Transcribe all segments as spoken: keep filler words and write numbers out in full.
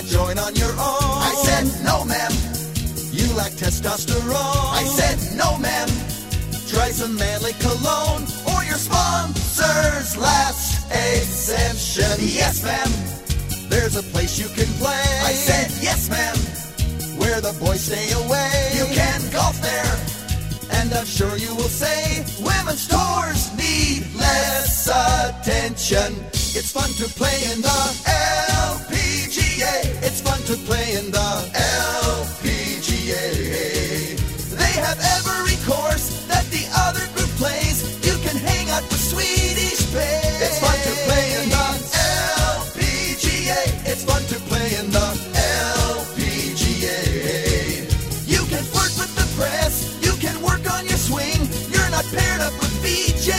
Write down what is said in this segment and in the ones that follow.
join on your own. I said, no, ma'am. You lack testosterone. I said, no, ma'am. Try some manly cologne, or your sponsor's last exemption. Yes, ma'am. There's a place you can play. I said, yes, ma'am. Where the boys stay away. You can golf there. And I'm sure you will say, women's tours need less attention. It's fun to play in the L P G A. It's fun to play in the L P G A. They have every course that the other group plays. You can hang out with Swedish Bae. It's fun to play in the L P G A. It's fun to play in the L P G A. You can flirt with the press. You can work on your swing. You're not paired up with V J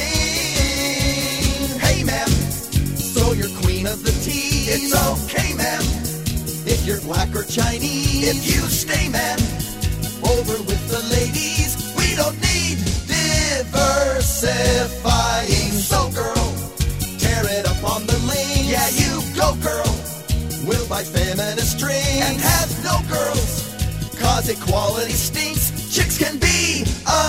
Singh. Hey, ma'am, so you're queen of the tees. It's okay, ma'am. If you're black or Chinese. If you stay, ma'am. Over with the ladies. We don't need diversifying. So, girl, tear it up on the lane. yeah, you go, girl. We'll buy feminist drinks And have no girls. cause equality stinks. Chicks can be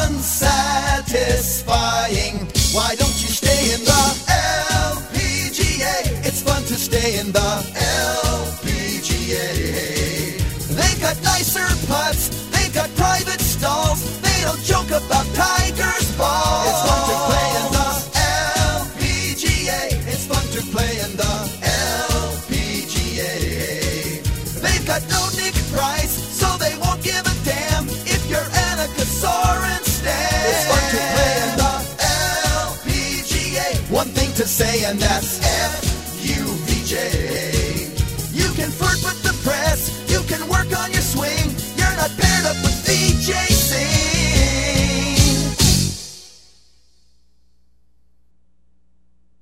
unsatisfying. Why don't you stay in the L P G A? It's fun to stay in the L P G A. They've got nicer putts. They've got private stalls. They don't joke about Tiger's balls. It's fun to play in the L P G A. It's fun to play in the L P G A. They've got no Nick Price, so they won't give a damn if you're Annika Sorenstam. It's fun to play in the L P G A. One thing to say, and that's F